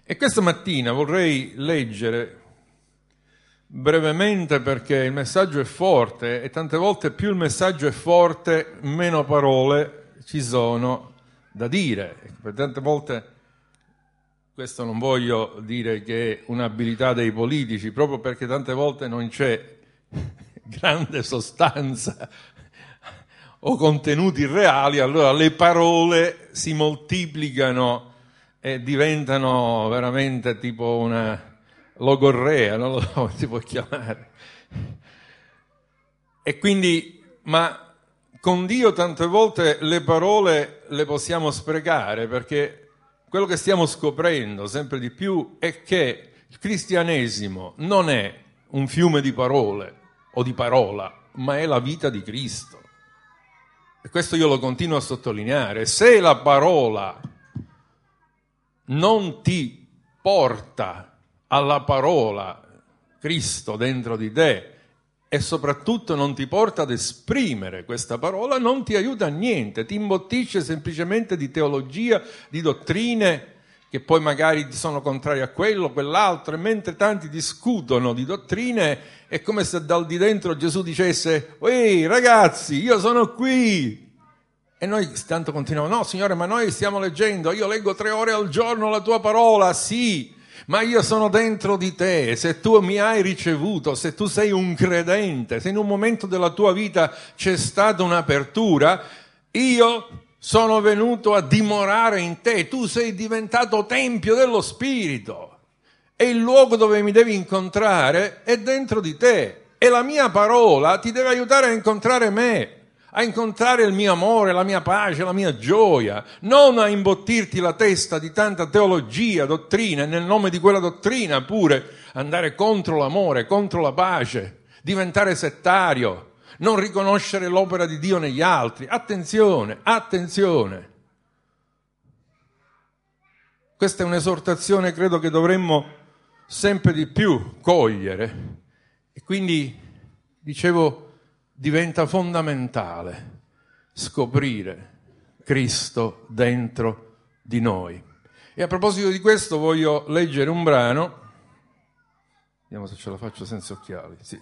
E questa mattina vorrei leggere brevemente, perché il messaggio è forte e tante volte più il messaggio è forte, meno parole ci sono da dire. Per tante volte, questo non voglio dire che è un'abilità dei politici, proprio perché tante volte non c'è grande sostanza o contenuti reali, allora le parole si moltiplicano e diventano veramente tipo una logorrea, non lo so come si può chiamare. E quindi, ma con Dio tante volte le parole le possiamo sprecare, perché quello che stiamo scoprendo sempre di più è che il cristianesimo non è un fiume di parole o di parola, ma è la vita di Cristo. E questo io lo continuo a sottolineare. Se la parola non ti porta alla parola Cristo dentro di te e soprattutto non ti porta ad esprimere questa parola, non ti aiuta a niente, ti imbottisce semplicemente di teologia, di dottrine che poi magari sono contrarie a quello, quell'altro, e mentre tanti discutono di dottrine è come se dal di dentro Gesù dicesse: «Ehi ragazzi, io sono qui!» E noi tanto continuiamo: «No Signore, ma noi stiamo leggendo, io leggo 3 ore al giorno la tua parola». Sì, ma io sono dentro di te, se tu mi hai ricevuto, se tu sei un credente, se in un momento della tua vita c'è stata un'apertura, io sono venuto a dimorare in te, tu sei diventato tempio dello Spirito e il luogo dove mi devi incontrare è dentro di te e la mia parola ti deve aiutare a incontrare me, a incontrare il mio amore, la mia pace, la mia gioia, non a imbottirti la testa di tanta teologia, dottrina, e nel nome di quella dottrina pure andare contro l'amore, contro la pace, diventare settario, non riconoscere l'opera di Dio negli altri. Attenzione, attenzione. Questa è un'esortazione, credo, che dovremmo sempre di più cogliere. E quindi, dicevo, diventa fondamentale scoprire Cristo dentro di noi. E a proposito di questo voglio leggere un brano. Vediamo se ce la faccio senza occhiali. Sì.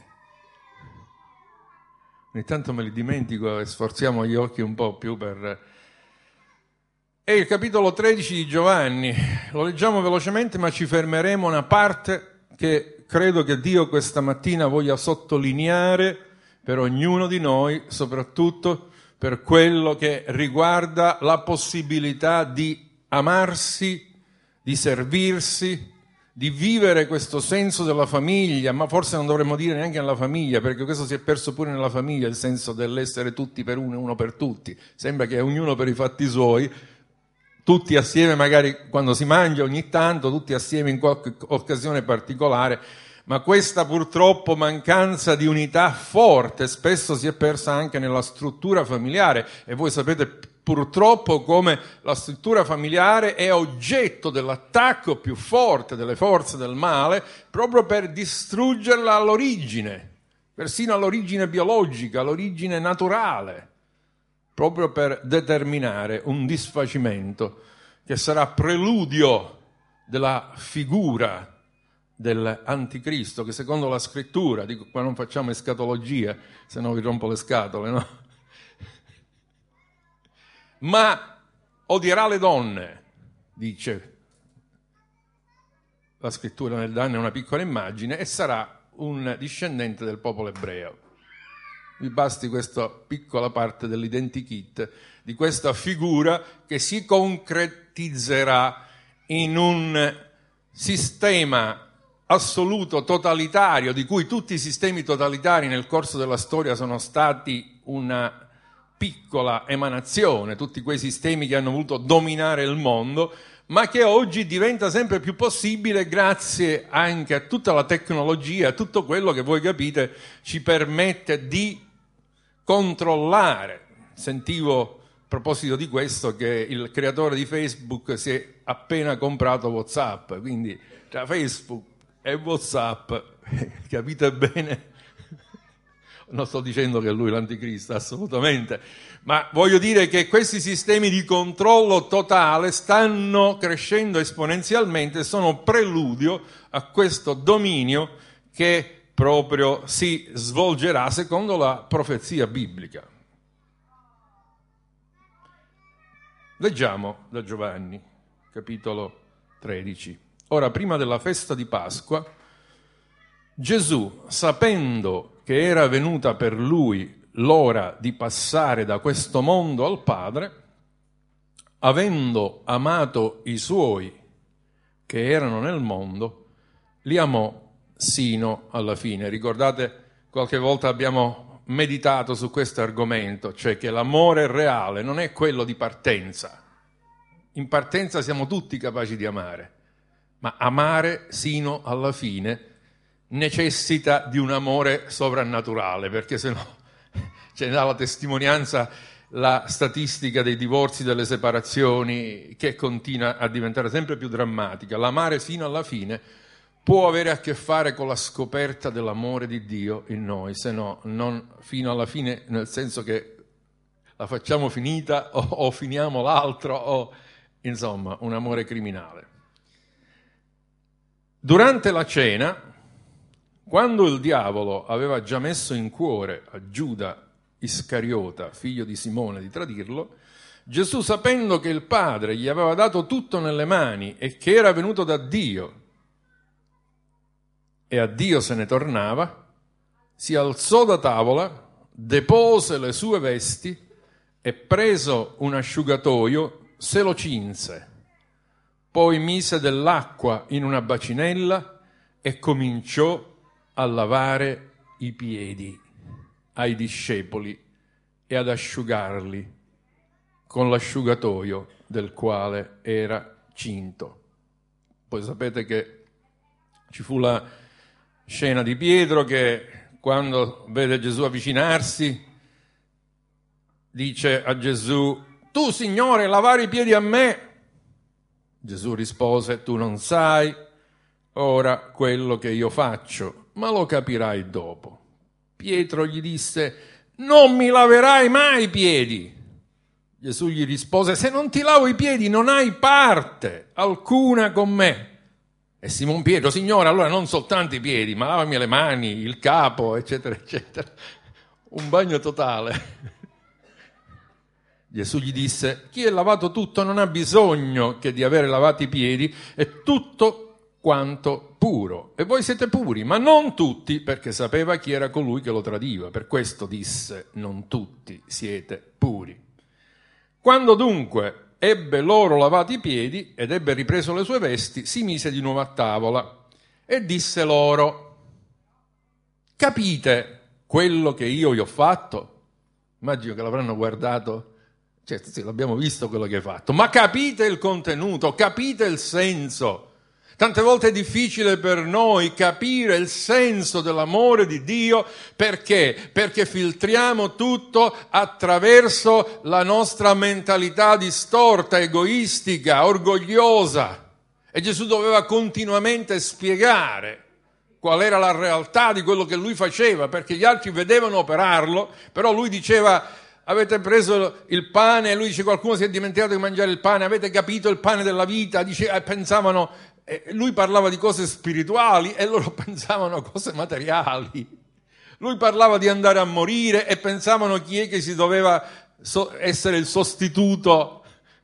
Ogni tanto me li dimentico e sforziamo gli occhi un po' più per... È il capitolo 13 di Giovanni. Lo leggiamo velocemente, ma ci fermeremo a una parte che credo che Dio questa mattina voglia sottolineare per ognuno di noi, soprattutto per quello che riguarda la possibilità di amarsi, di servirsi, di vivere questo senso della famiglia, ma forse non dovremmo dire neanche nella famiglia, perché questo si è perso pure nella famiglia, il senso dell'essere tutti per uno e uno per tutti. Sembra che ognuno per i fatti suoi, tutti assieme magari quando si mangia ogni tanto, tutti assieme in qualche occasione particolare, ma questa purtroppo mancanza di unità forte spesso si è persa anche nella struttura familiare e voi sapete purtroppo come la struttura familiare è oggetto dell'attacco più forte delle forze del male proprio per distruggerla all'origine, persino all'origine biologica, all'origine naturale, proprio per determinare un disfacimento che sarà preludio della figura dell'anticristo, che secondo la scrittura, dico qua non facciamo escatologia, se no vi rompo le scatole, no? Ma odierà le donne, dice la scrittura nel danno una piccola immagine, e sarà un discendente del popolo ebreo. Vi basti questa piccola parte dell'identikit di questa figura che si concretizzerà in un sistema assoluto totalitario, di cui tutti i sistemi totalitari nel corso della storia sono stati una piccola emanazione, tutti quei sistemi che hanno voluto dominare il mondo, ma che oggi diventa sempre più possibile grazie anche a tutta la tecnologia, a tutto quello che voi capite ci permette di controllare. Sentivo a proposito di questo che il creatore di Facebook si è appena comprato WhatsApp, quindi tra Facebook e WhatsApp capite bene non sto dicendo che lui è l'anticristo, assolutamente, ma voglio dire che questi sistemi di controllo totale stanno crescendo esponenzialmente e sono preludio a questo dominio che proprio si svolgerà secondo la profezia biblica. Leggiamo da Giovanni, capitolo 13. Ora, prima della festa di Pasqua, Gesù, sapendo che era venuta per lui l'ora di passare da questo mondo al Padre, avendo amato i suoi che erano nel mondo, li amò sino alla fine. Ricordate, qualche volta abbiamo meditato su questo argomento, cioè che l'amore reale non è quello di partenza. In partenza siamo tutti capaci di amare, ma amare sino alla fine necessita di un amore sovrannaturale, perché se no ce ne dà la testimonianza la statistica dei divorzi, delle separazioni, che continua a diventare sempre più drammatica. L'amare fino alla fine può avere a che fare con la scoperta dell'amore di Dio in noi, se no non fino alla fine, nel senso che la facciamo finita o finiamo l'altro, o insomma un amore criminale. Durante la cena, quando il diavolo aveva già messo in cuore a Giuda Iscariota, figlio di Simone, di tradirlo, Gesù, sapendo che il Padre gli aveva dato tutto nelle mani e che era venuto da Dio e a Dio se ne tornava, si alzò da tavola, depose le sue vesti e, preso un asciugatoio, se lo cinse. Poi mise dell'acqua in una bacinella e cominciò a lavare i piedi ai discepoli e ad asciugarli con l'asciugatoio del quale era cinto. Poi sapete che ci fu la scena di Pietro che, quando vede Gesù avvicinarsi, dice a Gesù: tu, Signore, lavare i piedi a me? Gesù rispose: tu non sai ora quello che io faccio, ma lo capirai dopo. Pietro gli disse: non mi laverai mai i piedi. Gesù gli rispose: se non ti lavo i piedi non hai parte alcuna con me. E Simon Pietro: Signore, allora non soltanto i piedi, ma lavami le mani, il capo, eccetera, eccetera. Un bagno totale. Gesù gli disse: chi è lavato tutto non ha bisogno che di avere lavati i piedi, è tutto quanto puro. E voi siete puri, ma non tutti, perché sapeva chi era colui che lo tradiva. Per questo disse: non tutti siete puri. Quando dunque ebbe loro lavati i piedi ed ebbe ripreso le sue vesti, si mise di nuovo a tavola e disse loro: capite quello che io vi ho fatto? Immagino che l'avranno guardato. Certo, sì, l'abbiamo visto quello che hai fatto, ma capite il contenuto, capite il senso. Tante volte è difficile per noi capire il senso dell'amore di Dio. Perché? Perché filtriamo tutto attraverso la nostra mentalità distorta, egoistica, orgogliosa. E Gesù doveva continuamente spiegare qual era la realtà di quello che lui faceva, perché gli altri vedevano operarlo, però lui diceva: avete preso il pane, e lui dice: qualcuno si è dimenticato di mangiare il pane, avete capito il pane della vita? Pensavano, lui parlava di cose spirituali e loro pensavano a cose materiali. Lui parlava di andare a morire e pensavano chi è che si doveva essere il sostituto.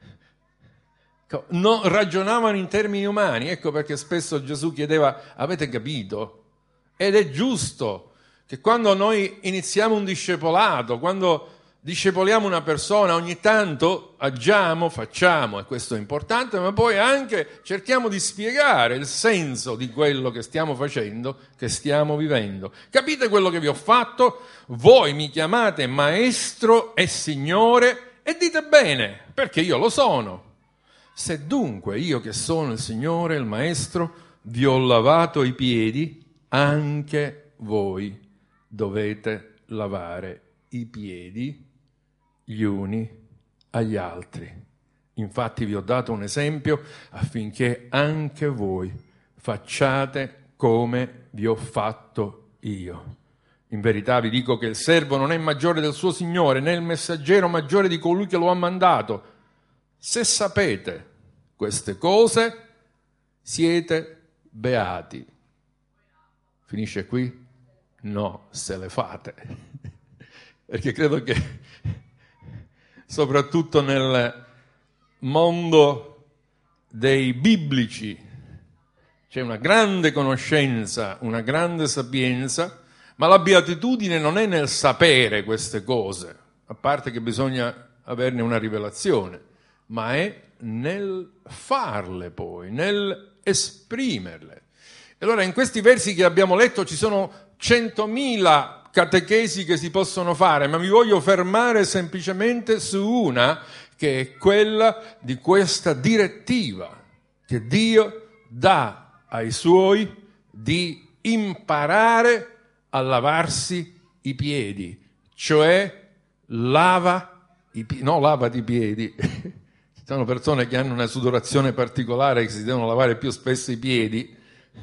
Non ragionavano in termini umani. Ecco perché spesso Gesù chiedeva: avete capito? Ed è giusto che quando noi iniziamo un discepolato, quando discepoliamo una persona, ogni tanto agiamo, facciamo, e questo è importante, ma poi anche cerchiamo di spiegare il senso di quello che stiamo facendo, che stiamo vivendo. Capite quello che vi ho fatto? Voi mi chiamate Maestro e Signore e dite bene, perché io lo sono. Se dunque io, che sono il Signore, il Maestro, vi ho lavato i piedi, anche voi dovete lavare i piedi gli uni agli altri. Infatti vi ho dato un esempio affinché anche voi facciate come vi ho fatto io. In verità vi dico che il servo non è maggiore del suo Signore, né il messaggero maggiore di colui che lo ha mandato. Se sapete queste cose, siete beati. Finisce qui? No, se le fate. Perché credo che soprattutto nel mondo dei biblici c'è una grande conoscenza, una grande sapienza, ma la beatitudine non è nel sapere queste cose, a parte che bisogna averne una rivelazione, ma è nel farle poi, nel esprimerle. E allora in questi versi che abbiamo letto ci sono 100.000 catechesi che si possono fare, ma mi voglio fermare semplicemente su una, che è quella di questa direttiva che Dio dà ai suoi di imparare a lavarsi i piedi, cioè lavati i piedi. Ci sono persone che hanno una sudorazione particolare, che si devono lavare più spesso i piedi.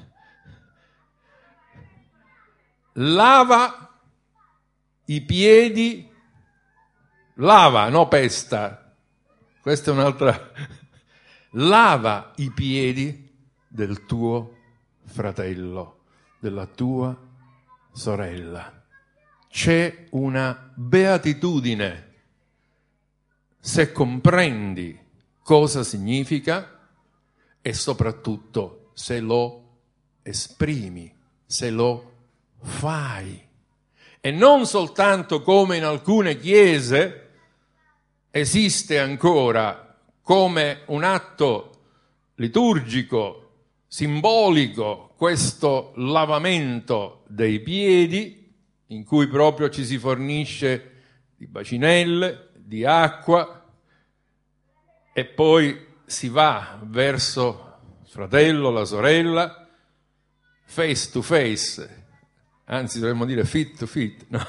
Lava i piedi, lava, no pesta. Questa è un'altra. Lava i piedi del tuo fratello, della tua sorella. C'è una beatitudine se comprendi cosa significa e soprattutto se lo esprimi, se lo fai. E non soltanto come in alcune chiese esiste ancora come un atto liturgico, simbolico, questo lavamento dei piedi, in cui proprio ci si fornisce di bacinelle, di acqua, e poi si va verso il fratello, la sorella, face to face, anzi dovremmo dire feet to feet, no?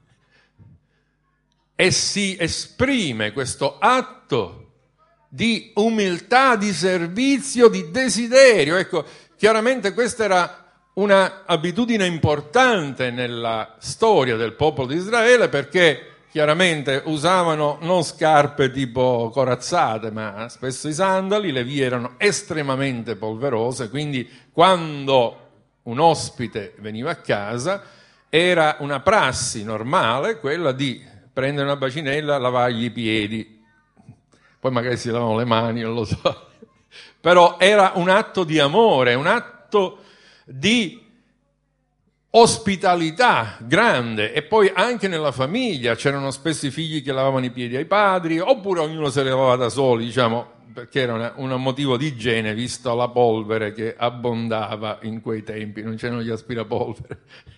E si esprime questo atto di umiltà, di servizio, di desiderio. Ecco, chiaramente questa era una abitudine importante nella storia del popolo di Israele, perché chiaramente usavano non scarpe tipo corazzate, ma spesso i sandali, le vie erano estremamente polverose, quindi quando un ospite veniva a casa era una prassi normale quella di prendere una bacinella, lavargli i piedi, poi magari si lavano le mani, non lo so, però era un atto di amore, un atto di ospitalità grande. E poi anche nella famiglia c'erano spesso i figli che lavavano i piedi ai padri, oppure ognuno se li lavava da soli, diciamo, perché era un motivo di igiene, visto la polvere che abbondava in quei tempi, non c'erano gli aspirapolvere.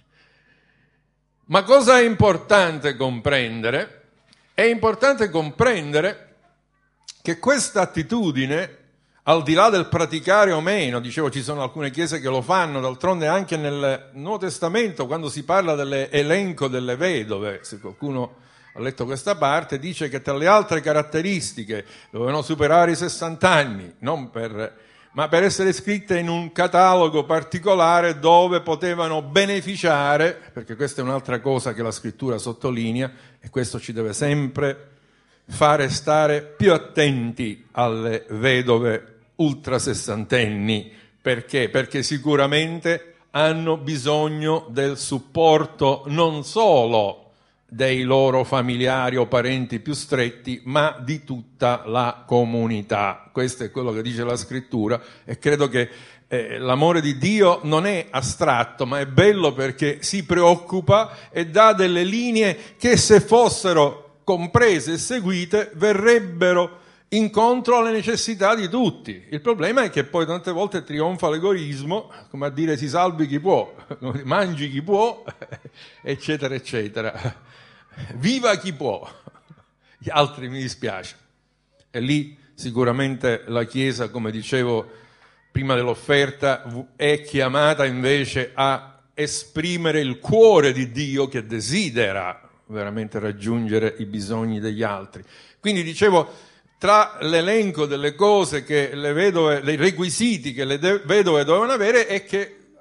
Ma cosa è importante comprendere? È importante comprendere che questa attitudine, al di là del praticare o meno, dicevo, ci sono alcune chiese che lo fanno, d'altronde anche nel Nuovo Testamento, quando si parla dell'elenco delle vedove, se qualcuno ha letto questa parte, dice che tra le altre caratteristiche dovevano superare i 60 anni, ma per essere iscritte in un catalogo particolare dove potevano beneficiare, perché questa è un'altra cosa che la Scrittura sottolinea, e questo ci deve sempre fare stare più attenti alle vedove ultrasessantenni. Perché? Perché sicuramente hanno bisogno del supporto non solo dei loro familiari o parenti più stretti, ma di tutta la comunità. Questo è quello che dice la Scrittura, e credo che l'amore di Dio non è astratto, ma è bello perché si preoccupa e dà delle linee che, se fossero comprese e seguite, verrebbero incontro alle necessità di tutti. Il problema è che poi tante volte trionfa l'egoismo, come a dire si salvi chi può, mangi chi può, eccetera, eccetera. Viva chi può, gli altri mi dispiace. E lì sicuramente la Chiesa, come dicevo prima dell'offerta, è chiamata invece a esprimere il cuore di Dio, che desidera veramente raggiungere i bisogni degli altri. Quindi dicevo, tra l'elenco delle cose che le vedove, dei requisiti che le vedove dovevano avere, è che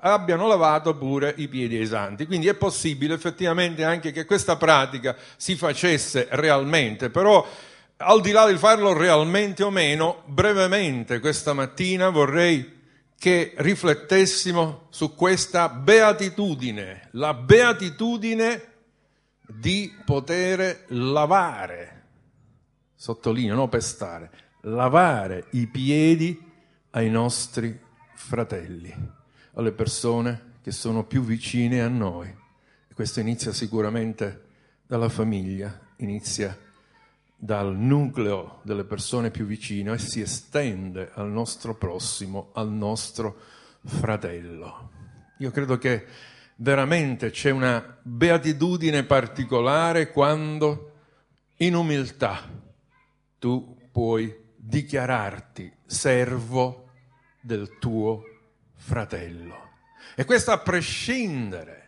abbiano lavato pure i piedi ai santi. Quindi è possibile effettivamente anche che questa pratica si facesse realmente, però al di là di farlo realmente o meno, brevemente questa mattina vorrei che riflettessimo su questa beatitudine, la beatitudine di poter lavare, sottolineo, non pestare, lavare i piedi ai nostri fratelli, alle persone che sono più vicine a noi. E questo inizia sicuramente dalla famiglia, inizia dal nucleo delle persone più vicine e si estende al nostro prossimo, al nostro fratello. Io credo che veramente c'è una beatitudine particolare quando in umiltà tu puoi dichiararti servo del tuo fratello. E questo a prescindere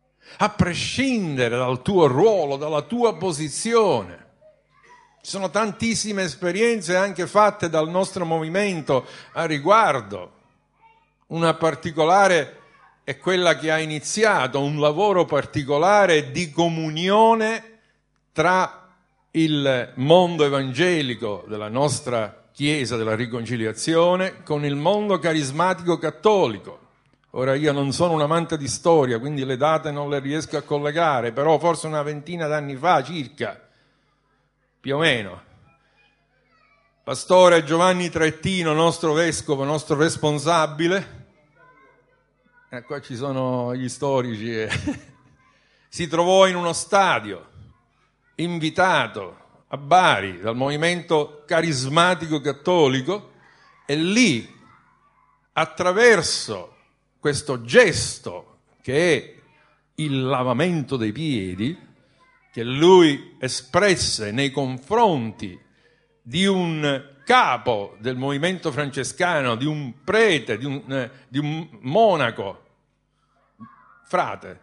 dal tuo ruolo, dalla tua posizione. Ci sono tantissime esperienze anche fatte dal nostro movimento a riguardo. Una particolare è quella che ha iniziato un lavoro particolare di comunione tra il mondo evangelico della nostra Chiesa della Riconciliazione con il mondo carismatico cattolico. Ora io non sono un amante di storia, quindi le date non le riesco a collegare, però forse una ventina d'anni fa circa, più o meno, Pastore Giovanni Trettino, nostro vescovo, nostro responsabile, qua ci sono gli storici, si trovò in uno stadio, invitato a Bari dal movimento carismatico cattolico, e lì, attraverso questo gesto che è il lavamento dei piedi, che lui espresse nei confronti di un capo del movimento francescano, di un prete, di un monaco, frate.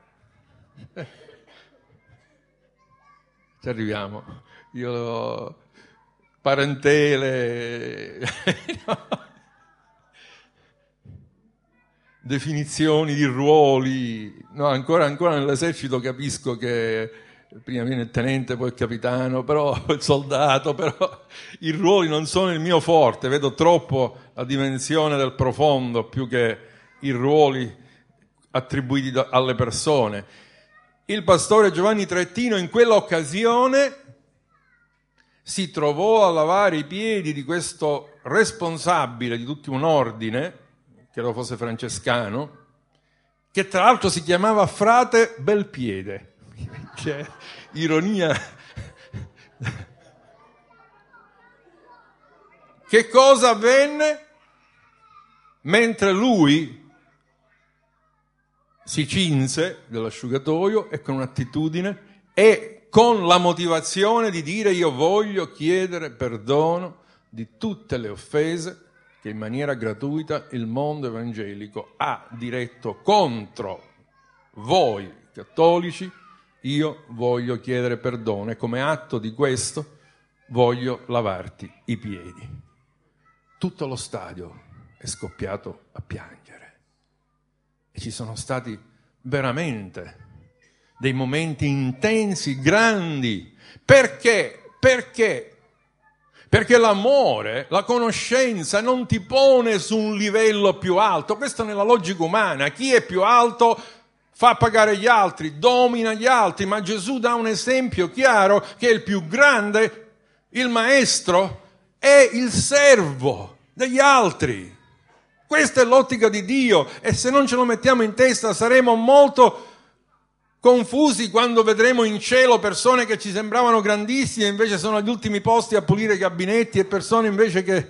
Ci arriviamo. Io parentele, definizioni di ruoli, no, ancora nell'esercito capisco che prima viene il tenente, poi il capitano, però il soldato, però i ruoli non sono il mio forte, vedo troppo la dimensione del profondo più che i ruoli attribuiti alle persone. Il pastore Giovanni Trettino in quell'occasione si trovò a lavare i piedi di questo responsabile di tutto un ordine, credo fosse francescano, che tra l'altro si chiamava frate Belpiede. C'è ironia. Che cosa avvenne? Mentre lui si cinse dell'asciugatoio e con un'attitudine e con la motivazione di dire: io voglio chiedere perdono di tutte le offese che in maniera gratuita il mondo evangelico ha diretto contro voi cattolici. Io voglio chiedere perdono e come atto di questo voglio lavarti i piedi. Tutto lo stadio è scoppiato a piangere e ci sono stati veramente dei momenti intensi, grandi. Perché? Perché l'amore, la conoscenza non ti pone su un livello più alto. Questo nella logica umana. Chi è più alto fa pagare gli altri, domina gli altri, ma Gesù dà un esempio chiaro che il più grande, il maestro, è il servo degli altri. Questa è l'ottica di Dio e se non ce lo mettiamo in testa saremo molto confusi quando vedremo in cielo persone che ci sembravano grandissime, invece sono agli ultimi posti a pulire i gabinetti, e persone invece che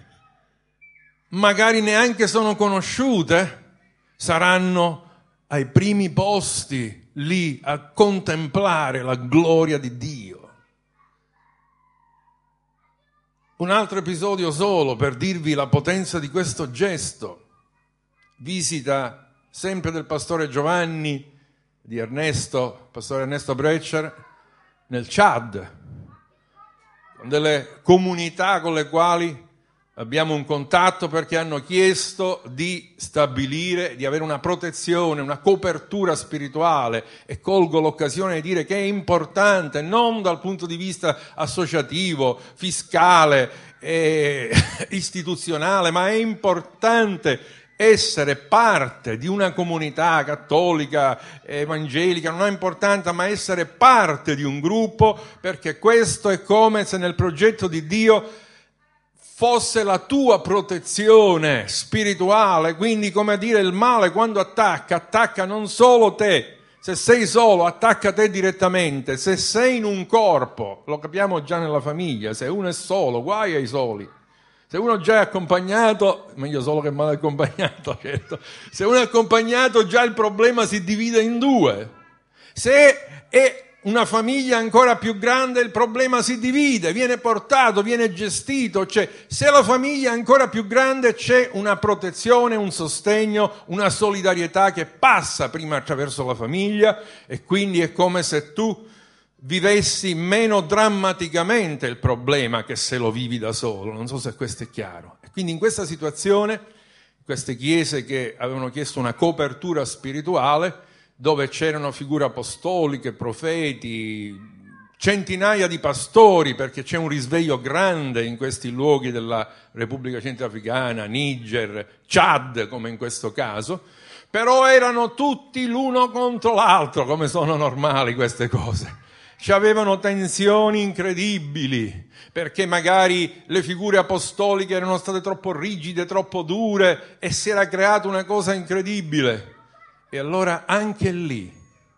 magari neanche sono conosciute, saranno ai primi posti lì a contemplare la gloria di Dio. Un altro episodio solo per dirvi la potenza di questo gesto. Visita sempre del pastore Giovanni, di pastore Ernesto Brecher, nel Chad, con delle comunità con le quali Abbiamo un contatto perché hanno chiesto di stabilire, di avere una protezione, una copertura spirituale, e colgo l'occasione di dire che è importante, non dal punto di vista associativo, fiscale, istituzionale, ma è importante essere parte di una comunità cattolica, evangelica, non è importante, ma essere parte di un gruppo, perché questo è come se nel progetto di Dio fosse la tua protezione spirituale. Quindi, come a dire, il male quando attacca non solo te. Se sei solo, attacca te direttamente. Se sei in un corpo, lo capiamo già nella famiglia, se uno è solo, guai ai soli. Se uno già è accompagnato, meglio solo che male accompagnato, certo. Se uno è accompagnato, già il problema si divide in due. Se è una famiglia ancora più grande, il problema si divide, viene portato, viene gestito. Cioè, se la famiglia è ancora più grande, c'è una protezione, un sostegno, una solidarietà che passa prima attraverso la famiglia, e quindi è come se tu vivessi meno drammaticamente il problema che se lo vivi da solo. Non so se questo è chiaro. E quindi in questa situazione, queste chiese che avevano chiesto una copertura spirituale, dove c'erano figure apostoliche, profeti, centinaia di pastori, perché c'è un risveglio grande in questi luoghi della Repubblica Centrafricana, Niger, Chad, come in questo caso, però erano tutti l'uno contro l'altro, come sono normali queste cose. C'avevano tensioni incredibili, perché magari le figure apostoliche erano state troppo rigide, troppo dure, e si era creata una cosa incredibile. E allora anche lì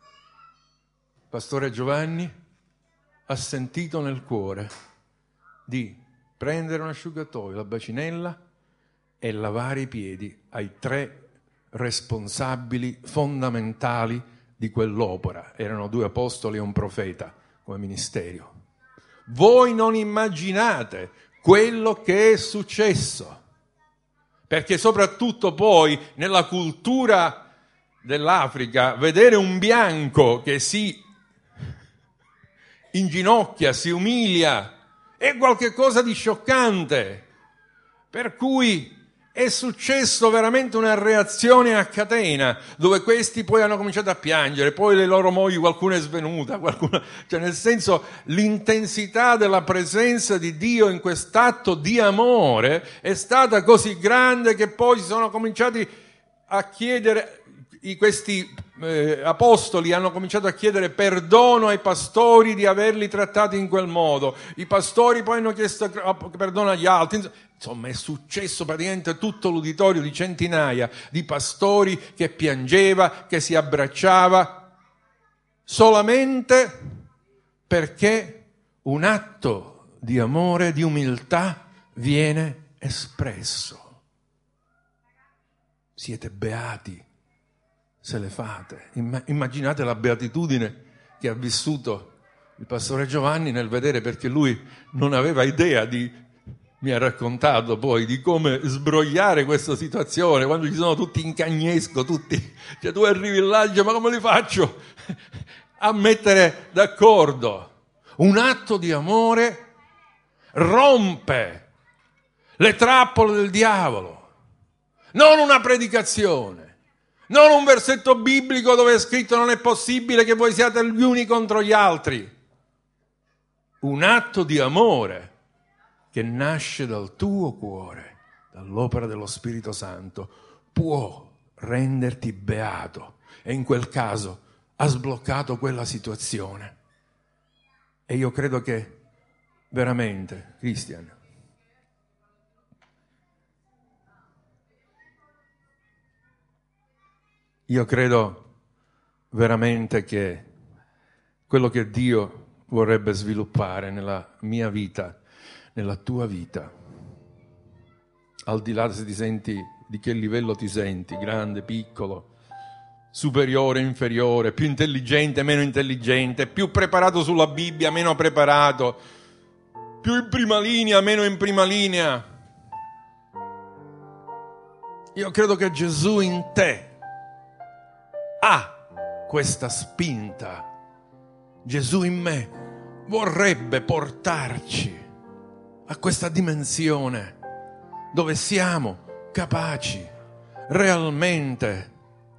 Pastore Giovanni ha sentito nel cuore di prendere un asciugatoio, la bacinella, e lavare i piedi ai 3 responsabili fondamentali di quell'opera. Erano 2 apostoli e un profeta come ministero. Voi non immaginate quello che è successo, perché soprattutto poi nella cultura dell'Africa vedere un bianco che si inginocchia, si umilia, è qualcosa di scioccante, per cui è successo veramente una reazione a catena, dove questi poi hanno cominciato a piangere, poi le loro mogli, qualcuna è svenuta, cioè nel senso, l'intensità della presenza di Dio in quest'atto di amore è stata così grande che poi si sono cominciati a chiedere, questi apostoli hanno cominciato a chiedere perdono ai pastori di averli trattati in quel modo, i pastori poi hanno chiesto perdono agli altri. Insomma, è successo praticamente tutto l'uditorio di centinaia di pastori che piangeva, che si abbracciava, solamente perché un atto di amore, di umiltà viene espresso. Siete beati se le fate. Immaginate la beatitudine che ha vissuto il Pastore Giovanni nel vedere, perché lui non aveva idea mi ha raccontato poi di come sbrogliare questa situazione, quando ci sono tutti in cagnesco, cioè tu arrivi là e dici, ma come li faccio a mettere d'accordo? Un atto di amore rompe le trappole del diavolo, non una predicazione, non un versetto biblico dove è scritto non è possibile che voi siate gli uni contro gli altri. Un atto di amore che nasce dal tuo cuore, dall'opera dello Spirito Santo, può renderti beato, e in quel caso ha sbloccato quella situazione. E io credo che veramente, Cristian, io credo veramente che quello che Dio vorrebbe sviluppare nella mia vita, nella tua vita, al di là se ti senti, di che livello ti senti, grande, piccolo, superiore, inferiore, più intelligente, meno intelligente, più preparato sulla Bibbia, meno preparato, più in prima linea, meno in prima linea. Io credo che Gesù in te ha questa spinta. Gesù in me vorrebbe portarci a questa dimensione dove siamo capaci realmente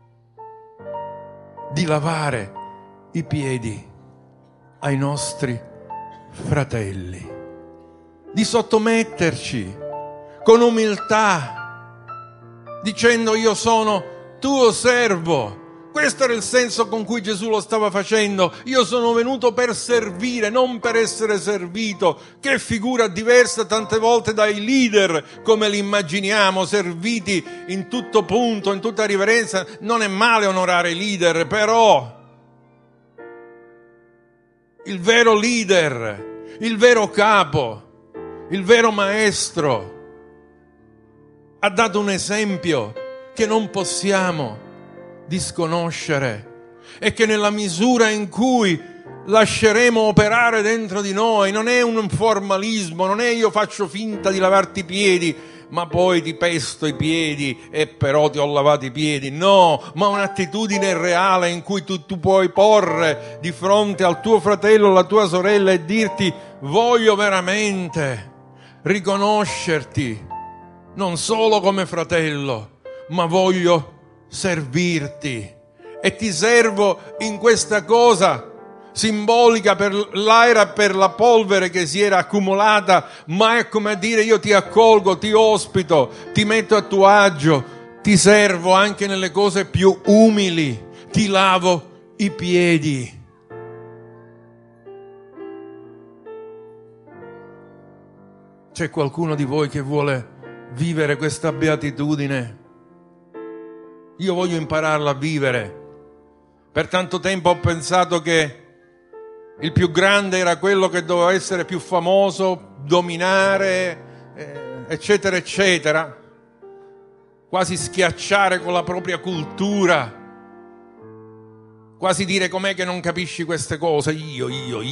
di lavare i piedi ai nostri fratelli, di sottometterci con umiltà, dicendo: io sono tuo servo. Questo era il senso con cui Gesù lo stava facendo. Io sono venuto per servire, non per essere servito. Che figura diversa tante volte dai leader, come li immaginiamo, serviti in tutto punto, in tutta riverenza. Non è male onorare i leader, però il vero leader, il vero capo, il vero maestro ha dato un esempio che non possiamo disconoscere, e che nella misura in cui lasceremo operare dentro di noi, non è un formalismo, non è io faccio finta di lavarti i piedi ma poi ti pesto i piedi e però ti ho lavato i piedi, no, ma un'attitudine reale in cui tu puoi porre di fronte al tuo fratello o alla tua sorella e dirti: voglio veramente riconoscerti non solo come fratello, ma voglio servirti, e ti servo in questa cosa simbolica per l'aera, per la polvere che si era accumulata, ma è come a dire: io ti accolgo, ti ospito, ti metto a tuo agio, ti servo anche nelle cose più umili, ti lavo i piedi. C'è qualcuno di voi che vuole vivere questa beatitudine? Io voglio impararla a vivere. Per tanto tempo ho pensato che il più grande era quello che doveva essere più famoso, dominare, eccetera, eccetera. Quasi schiacciare con la propria cultura. Quasi dire: com'è che non capisci queste cose? Io.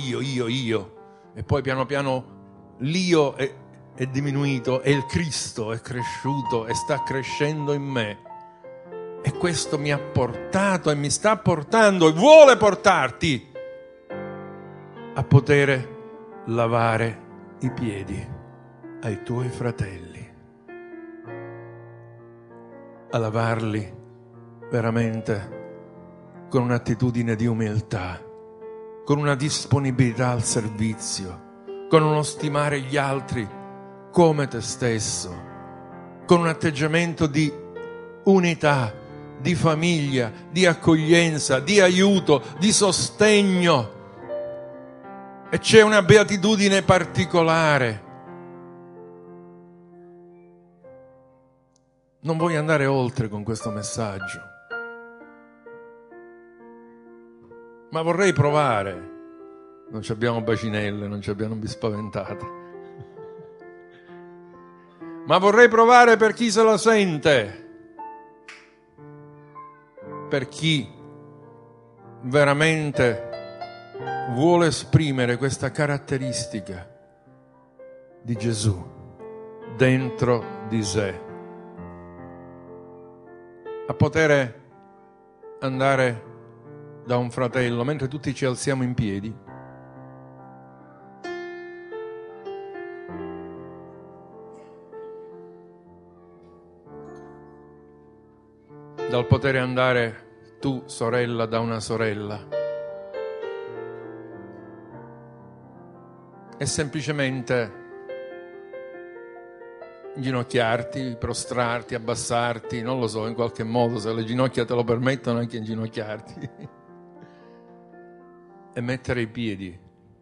E poi piano piano l'io è diminuito e il Cristo è cresciuto e sta crescendo in me. E questo mi ha portato e mi sta portando e vuole portarti a poter lavare i piedi ai tuoi fratelli, a lavarli veramente con un'attitudine di umiltà, con una disponibilità al servizio, con uno stimare gli altri come te stesso, con un atteggiamento di unità, di famiglia, di accoglienza, di aiuto, di sostegno. E c'è una beatitudine particolare. Non voglio andare oltre con questo messaggio, ma vorrei provare. Non ci abbiamo bacinelle, non ci abbiamo spaventate, ma vorrei provare per chi se la sente, per chi veramente vuole esprimere questa caratteristica di Gesù dentro di sé, a poter andare da un fratello mentre tutti ci alziamo in piedi, dal poter andare tu, sorella, da una sorella, e semplicemente inginocchiarti, prostrarti, abbassarti, non lo so, in qualche modo, se le ginocchia te lo permettono, anche inginocchiarti e mettere i piedi,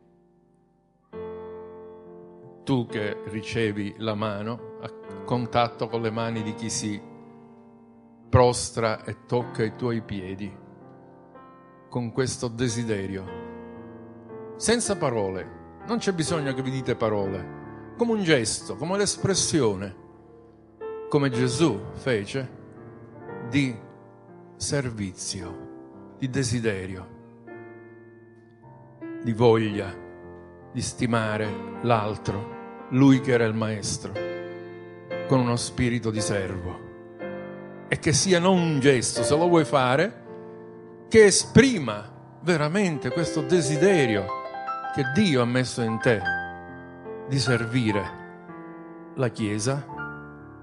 tu che ricevi la mano, a contatto con le mani di chi si prostra e tocca i tuoi piedi, con questo desiderio, senza parole. Non c'è bisogno che vi dite parole, come un gesto, come l'espressione, come Gesù fece, di servizio, di desiderio, di voglia di stimare l'altro, lui che era il maestro, con uno spirito di servo. E che sia non un gesto, se lo vuoi fare, che esprima veramente questo desiderio che Dio ha messo in te di servire la Chiesa,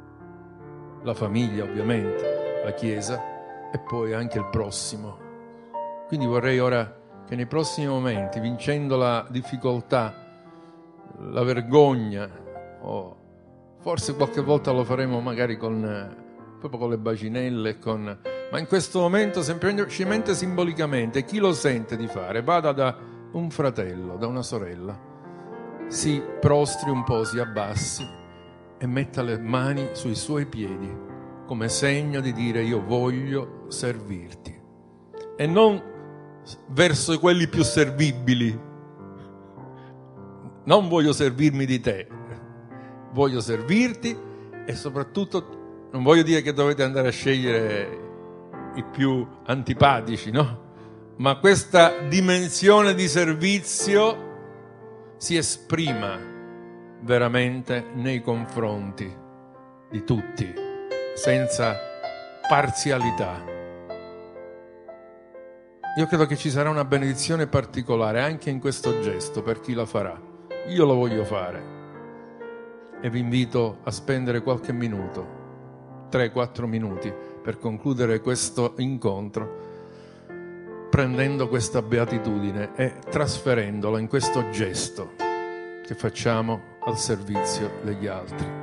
la famiglia ovviamente, la Chiesa e poi anche il prossimo. Quindi vorrei ora che nei prossimi momenti, vincendo la difficoltà, la vergogna, o forse qualche volta lo faremo magari proprio con le bacinelle, ma in questo momento semplicemente simbolicamente, chi lo sente di fare, vada da un fratello, da una sorella, si prostri un po', si abbassi e metta le mani sui suoi piedi come segno di dire: io voglio servirti, e non verso quelli più servibili. Non voglio servirmi di te, voglio servirti, e soprattutto non voglio dire che dovete andare a scegliere i più antipatici, no? Ma questa dimensione di servizio si esprima veramente nei confronti di tutti, senza parzialità. Io credo che ci sarà una benedizione particolare anche in questo gesto per chi la farà. Io lo voglio fare e vi invito a spendere qualche minuto, 3-4 minuti, per concludere questo incontro, prendendo questa beatitudine e trasferendola in questo gesto che facciamo al servizio degli altri.